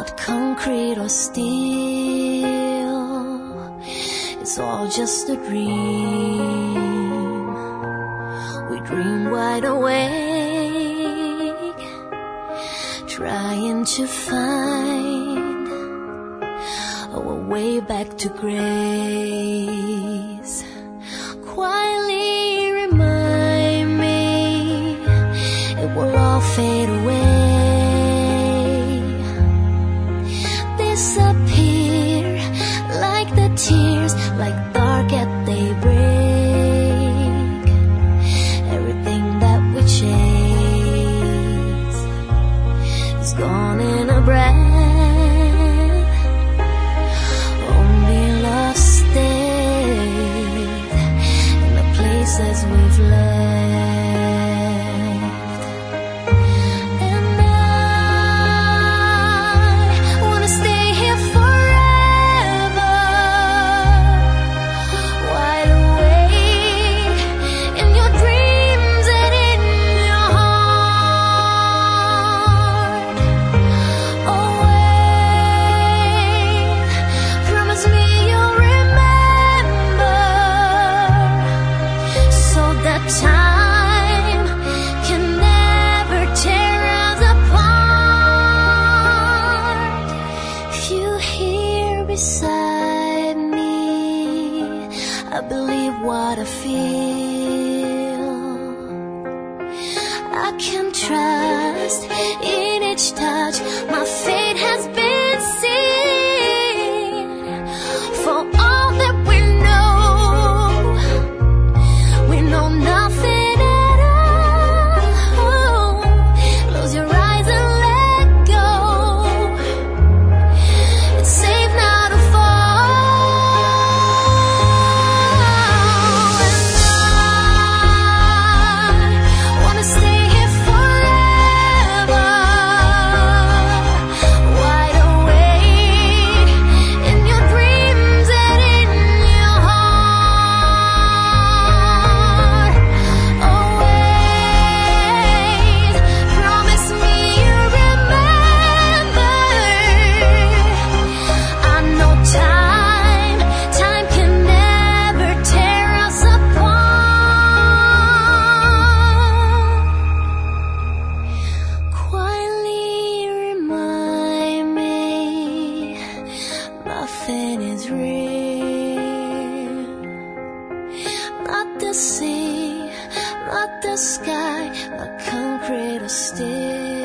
not concrete or steel. It's all just a dream. We dream wide awake, trying to find our way back to grace. Quietly remind me it will all fade away, disappear like the tears, like dark at daybreak. Everything that we chase is gone in a breath. Only love stayed in the places we've left. And I wanna stay here forever, wide awake in your dreams and in your heart. Oh wait, promise me you'll remember, so that time can never tear us apart. If you're here beside me, I believe what I feel. I can trust in each touch. My fate has been sealed. For all that we know nothing at all. Close your eyes and let go. It's safe now to fall. And I wanna stay here forever, wide awake in your dreams and in your heart. Oh wait, promise me you remember. I know time can never tear us apart. Quietly remind me nothing is real. Not the sea, not the sky, not concrete or steel.